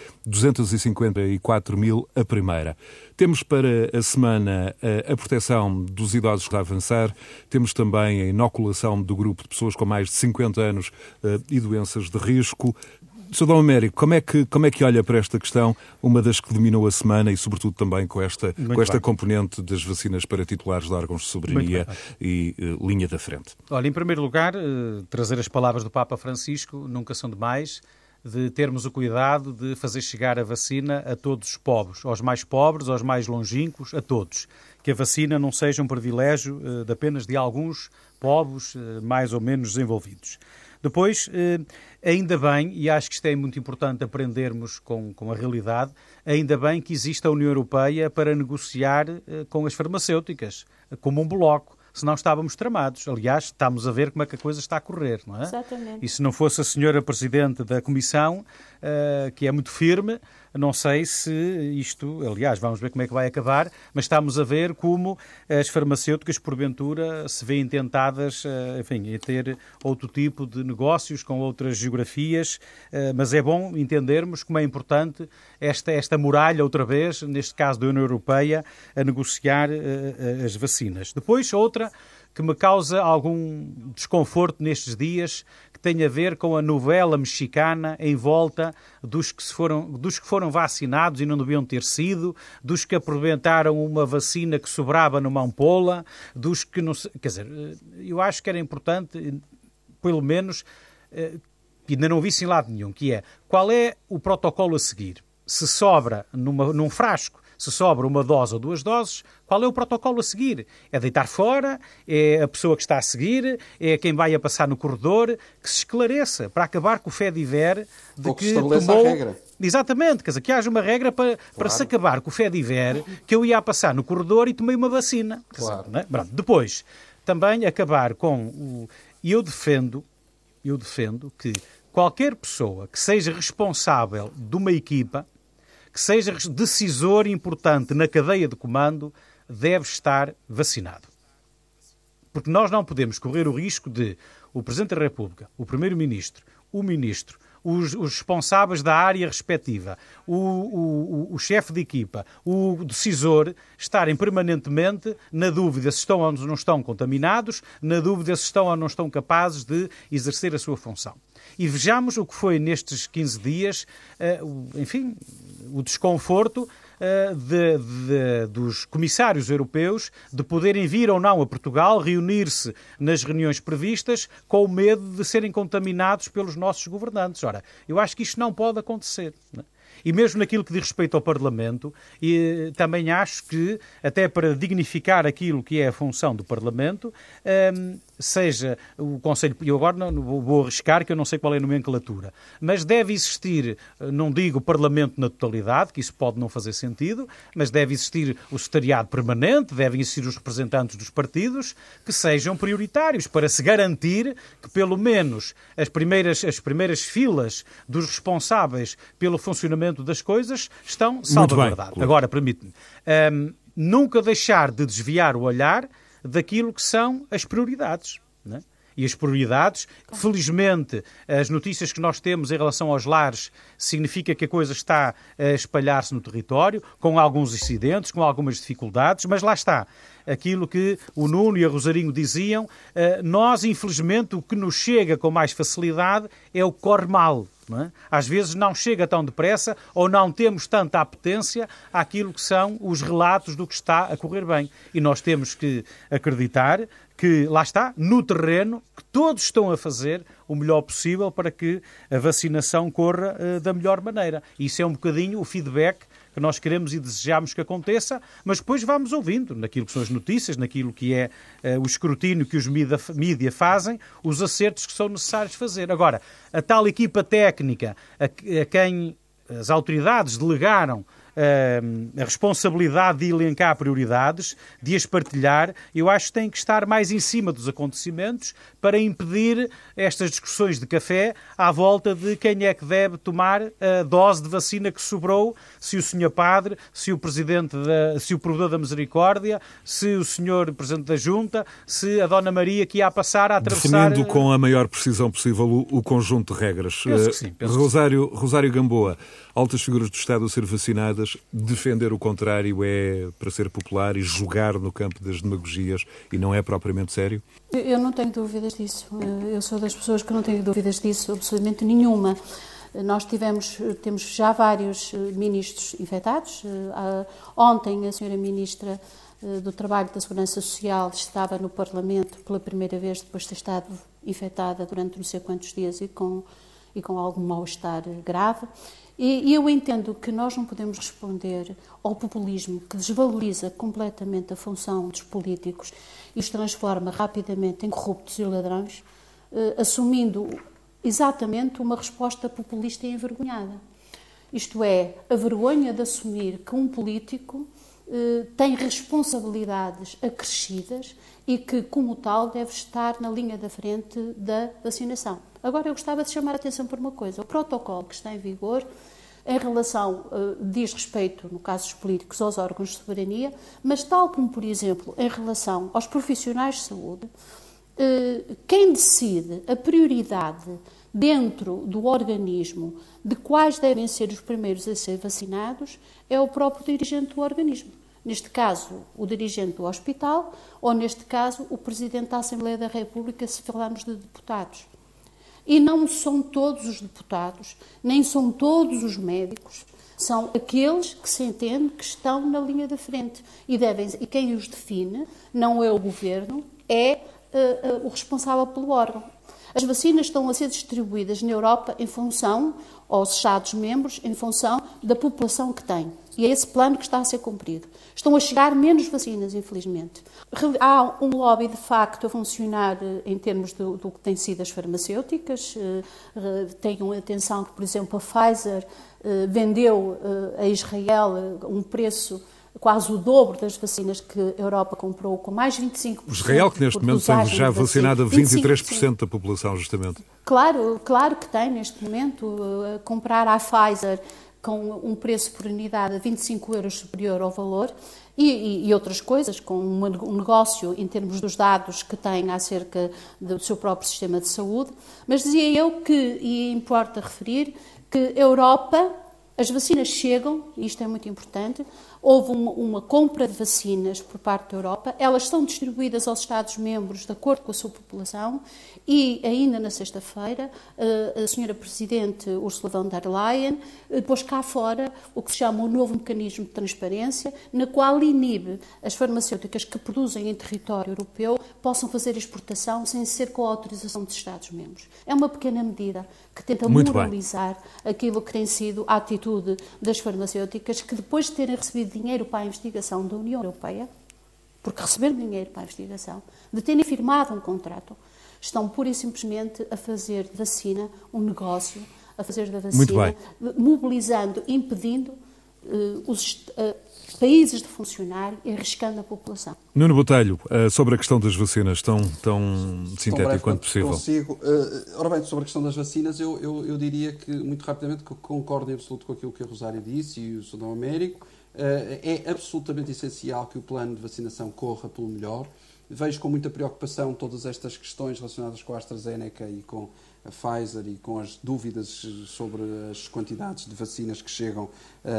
254 mil a primeira. Temos para a semana a proteção dos idosos que está a avançar, temos também a inoculação do grupo de pessoas com mais de 50 anos e doenças de risco. Sr. D. Américo, como é que olha para esta questão, uma das que dominou a semana e, sobretudo, também com esta componente das vacinas para titulares de órgãos de soberania e linha da frente? Olha, em primeiro lugar, trazer as palavras do Papa Francisco, nunca são demais, de termos o cuidado de fazer chegar a vacina a todos os povos, aos mais pobres, aos mais longínquos, a todos. Que a vacina não seja um privilégio apenas de alguns povos mais ou menos desenvolvidos. Depois, ainda bem, e acho que isto é muito importante aprendermos com a realidade, ainda bem que existe a União Europeia para negociar com as farmacêuticas, como um bloco. Senão estávamos tramados. Aliás, estamos a ver como é que a coisa está a correr, não é? Exatamente. E se não fosse a senhora Presidente da Comissão, que é muito firme, não sei se isto... Aliás, vamos ver como é que vai acabar, mas estamos a ver como as farmacêuticas, porventura, se veem tentadas, enfim, a ter outro tipo de negócios com outras geografias, mas é bom entendermos como é importante esta muralha, outra vez, neste caso da União Europeia, a negociar as vacinas. Depois, outra que me causa algum desconforto nestes dias, que tem a ver com a novela mexicana em volta dos que foram vacinados e não deviam ter sido, dos que aproveitaram uma vacina que sobrava numa ampola, dos que não... Quer dizer, eu acho que era importante, pelo menos, ainda não vi em lado nenhum, que é, qual é o protocolo a seguir? Se sobra num frasco, Se sobra uma dose ou 2 doses, qual é o protocolo a seguir? É deitar fora? É a pessoa que está a seguir? É quem vai a passar no corredor? Que se esclareça, para acabar com o fé-diver de que estabeleça tomou... a regra. Exatamente, quer dizer, que haja uma regra para se acabar com o fé-diver que eu ia a passar no corredor e tomei uma vacina. Claro. Não é? Pronto. Depois, também acabar com o... E eu defendo que qualquer pessoa que seja responsável de uma equipa, que seja decisor importante na cadeia de comando, deve estar vacinado. Porque nós não podemos correr o risco de o Presidente da República, o Primeiro-Ministro, o Ministro, os responsáveis da área respectiva, o chefe de equipa, o decisor, estarem permanentemente na dúvida se estão ou não estão contaminados, na dúvida se estão ou não estão capazes de exercer a sua função. E vejamos o que foi nestes 15 dias, enfim, o desconforto dos comissários europeus de poderem vir ou não a Portugal, reunir-se nas reuniões previstas com o medo de serem contaminados pelos nossos governantes. Ora, eu acho que isto não pode acontecer, não é? E mesmo naquilo que diz respeito ao Parlamento, e também acho que, até para dignificar aquilo que é a função do Parlamento, seja o Conselho, eu agora não vou arriscar que eu não sei qual é a nomenclatura, mas deve existir, não digo o Parlamento na totalidade, que isso pode não fazer sentido, mas deve existir o secretariado permanente, devem existir os representantes dos partidos, que sejam prioritários para se garantir que pelo menos as primeiras filas dos responsáveis pelo funcionamento das coisas estão salvaguardadas. Agora, permite-me, nunca deixar de desviar o olhar daquilo que são as prioridades, não é? E as prioridades, felizmente, as notícias que nós temos em relação aos lares significa que a coisa está a espalhar-se no território, com alguns incidentes, com algumas dificuldades, mas lá está. Aquilo que o Nuno e a Rosarinho diziam, nós, infelizmente, o que nos chega com mais facilidade é o que corre mal. Não é? Às vezes não chega tão depressa ou não temos tanta apetência àquilo que são os relatos do que está a correr bem. E nós temos que acreditar que, lá está, no terreno, que todos estão a fazer o melhor possível para que a vacinação corra da melhor maneira. E isso é um bocadinho o feedback que nós queremos e desejamos que aconteça, mas depois vamos ouvindo, naquilo que são as notícias, naquilo que é o escrutínio que os mídia fazem, os acertos que são necessários fazer. Agora, a tal equipa técnica a quem as autoridades delegaram a responsabilidade de elencar prioridades, de as partilhar, eu acho que tem que estar mais em cima dos acontecimentos para impedir estas discussões de café à volta de quem é que deve tomar a dose de vacina que sobrou, se o Sr. Padre, se o Provedor da Misericórdia, se o Sr. Presidente da Junta, se a Dona Maria que ia a passar a atravessar... Definindo com a maior precisão possível o conjunto de regras. Penso que sim. Rosário Gamboa, altas figuras do Estado a ser vacinadas, defender o contrário é para ser popular e jogar no campo das demagogias e não é propriamente sério? Eu não tenho dúvidas disso. Eu sou das pessoas que não tenho dúvidas disso, absolutamente nenhuma. Nós temos já vários ministros infectados. Ontem a senhora Ministra do Trabalho e da Segurança Social estava no Parlamento pela primeira vez depois de ter estado infectada durante não sei quantos dias e com algum mal-estar grave. E eu entendo que nós não podemos responder ao populismo que desvaloriza completamente a função dos políticos e os transforma rapidamente em corruptos e ladrões, assumindo exatamente uma resposta populista e envergonhada. Isto é, a vergonha de assumir que um político tem responsabilidades acrescidas e que, como tal, deve estar na linha da frente da vacinação. Agora, eu gostava de chamar a atenção por uma coisa. O protocolo que está em vigor, em relação, diz respeito, no caso dos políticos, aos órgãos de soberania, mas tal como, por exemplo, em relação aos profissionais de saúde, quem decide a prioridade dentro do organismo de quais devem ser os primeiros a ser vacinados é o próprio dirigente do organismo. Neste caso, o dirigente do hospital, ou neste caso, o Presidente da Assembleia da República, se falarmos de deputados. E não são todos os deputados, nem são todos os médicos, são aqueles que se entende que estão na linha da frente. E quem os define não é o Governo, é o responsável pelo órgão. As vacinas estão a ser distribuídas na Europa em função, aos Estados-membros, em função da população que têm. E é esse plano que está a ser cumprido. Estão a chegar menos vacinas, infelizmente. Há um lobby, de facto, a funcionar em termos do que têm sido as farmacêuticas. Tenham atenção que, por exemplo, a Pfizer vendeu a Israel um preço quase o dobro das vacinas que a Europa comprou, com mais 25%. Israel, que neste momento tem já vacinado 23% da população, justamente. Claro que tem, neste momento. Comprar à Pfizer com um preço por unidade a 25 euros superior ao valor e outras coisas, com um negócio em termos dos dados que tem acerca do seu próprio sistema de saúde. Mas dizia eu que, e importa referir, que a Europa, as vacinas chegam, e isto é muito importante, houve uma compra de vacinas por parte da Europa, elas são distribuídas aos Estados-membros de acordo com a sua população e ainda na sexta-feira a Sra. Presidente Ursula von der Leyen pôs cá fora o que se chama o novo mecanismo de transparência, na qual inibe as farmacêuticas que produzem em território europeu possam fazer exportação sem ser com a autorização dos Estados-membros. É uma pequena medida que tenta moralizar aquilo que tem sido a atitude das farmacêuticas, que depois de terem recebido dinheiro para a investigação da União Europeia, porque receberam dinheiro para a investigação, de terem firmado um contrato, estão pura e simplesmente a fazer de vacina um negócio, a fazer da vacina, mobilizando, impedindo os países de funcionar e arriscando a população. Nuno Botelho, sobre a questão das vacinas, tão sintético quanto possível. Ora bem, sobre a questão das vacinas, eu diria que, muito rapidamente, que concordo em absoluto com aquilo que a Rosário disse e o Sr. Américo. É absolutamente essencial que o plano de vacinação corra pelo melhor. Vejo com muita preocupação todas estas questões relacionadas com a AstraZeneca e com a Pfizer e com as dúvidas sobre as quantidades de vacinas que chegam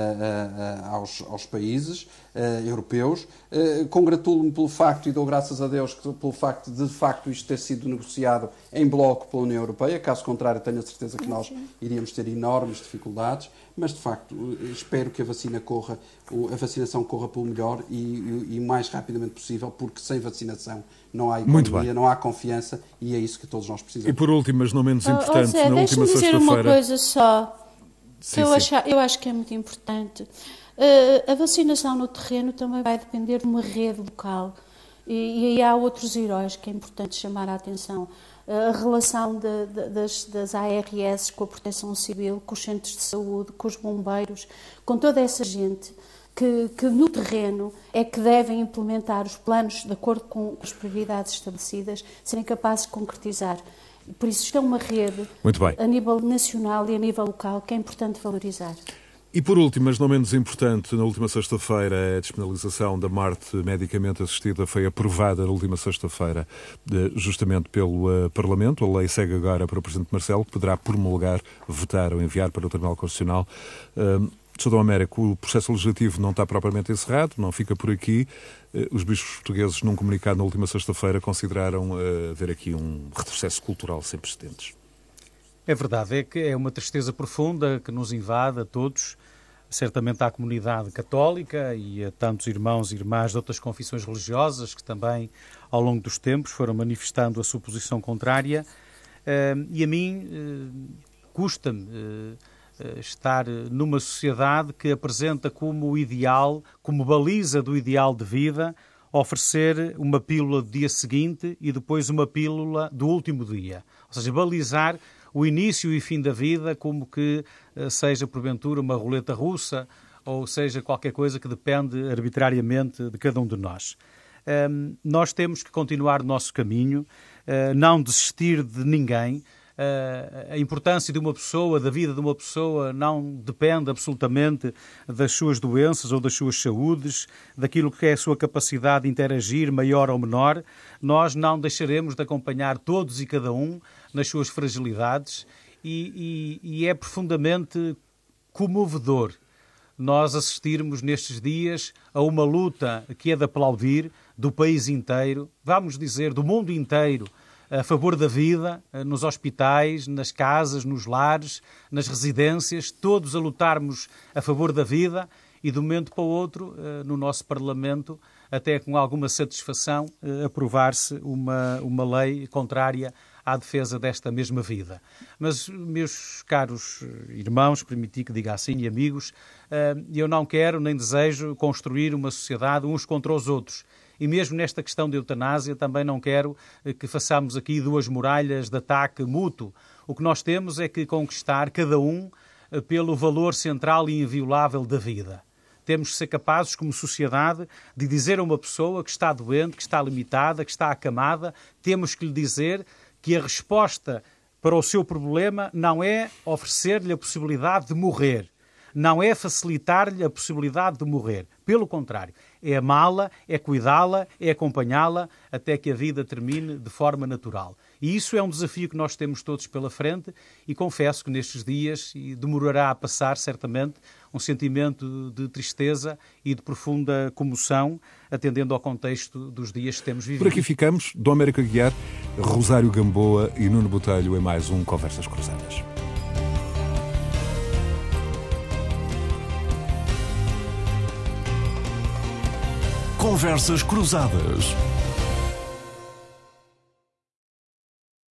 aos países europeus. Congratulo-me pelo facto e dou graças a Deus pelo facto de isto ter sido negociado em bloco pela União Europeia. Caso contrário, tenho a certeza que nós iríamos ter enormes dificuldades, mas de facto espero que a vacinação corra pelo melhor e o mais rapidamente possível, porque sem vacinação não há economia, não há confiança e é isso que todos nós precisamos. E por último, mas não menos importante, Zé, na última sexta-feira... deixa-me dizer uma coisa só, que eu acho que é muito importante. A vacinação no terreno também vai depender de uma rede local e aí há outros heróis que é importante chamar a atenção. A relação das ARS com a Proteção Civil, com os centros de saúde, com os bombeiros, com toda essa gente que no terreno é que devem implementar os planos de acordo com as prioridades estabelecidas, serem capazes de concretizar. Por isso, isto é uma rede a nível nacional e a nível local que é importante valorizar. E por último, mas não menos importante, na última sexta-feira a despenalização da morte medicamente assistida foi aprovada na última sexta-feira justamente pelo Parlamento. A lei segue agora para o Presidente Marcelo, que poderá promulgar, votar ou enviar para o Tribunal Constitucional. Sr. Américo, o processo legislativo não está propriamente encerrado, não fica por aqui. Os bispos portugueses, num comunicado na última sexta-feira, consideraram haver aqui um retrocesso cultural sem precedentes. É verdade, é que é uma tristeza profunda que nos invade a todos, certamente à comunidade católica e a tantos irmãos e irmãs de outras confissões religiosas que também, ao longo dos tempos, foram manifestando a sua posição contrária. E a mim custa-me estar numa sociedade que apresenta como ideal, como baliza do ideal de vida, oferecer uma pílula do dia seguinte e depois uma pílula do último dia. Ou seja, balizar o início e fim da vida como que seja, porventura, uma roleta russa ou seja qualquer coisa que depende arbitrariamente de cada um de nós. Nós temos que continuar o nosso caminho, não desistir de ninguém. A importância de uma pessoa, da vida de uma pessoa, não depende absolutamente das suas doenças ou das suas saúdes, daquilo que é a sua capacidade de interagir, maior ou menor. Nós não deixaremos de acompanhar todos e cada um nas suas fragilidades e é profundamente comovedor nós assistirmos nestes dias a uma luta que é de aplaudir do país inteiro, vamos dizer, do mundo inteiro, a favor da vida, nos hospitais, nas casas, nos lares, nas residências, todos a lutarmos a favor da vida e de um momento para o outro, no nosso Parlamento, até com alguma satisfação, aprovar-se uma lei contrária à defesa desta mesma vida. Mas, meus caros irmãos, permiti que diga assim, e amigos, eu não quero nem desejo construir uma sociedade uns contra os outros. E mesmo nesta questão de eutanásia também não quero que façamos aqui duas muralhas de ataque mútuo. O que nós temos é que conquistar cada um pelo valor central e inviolável da vida. Temos de ser capazes, como sociedade, de dizer a uma pessoa que está doente, que está limitada, que está acamada, temos que lhe dizer que a resposta para o seu problema não é oferecer-lhe a possibilidade de morrer, não é facilitar-lhe a possibilidade de morrer. Pelo contrário, é amá-la, é cuidá-la, é acompanhá-la até que a vida termine de forma natural. E isso é um desafio que nós temos todos pela frente e confesso que nestes dias, e demorará a passar certamente, um sentimento de tristeza e de profunda comoção, atendendo ao contexto dos dias que temos vivido. Por aqui ficamos. Dom Américo Aguiar, Rosário Gamboa e Nuno Botelho em mais um Conversas Cruzadas. Conversas Cruzadas.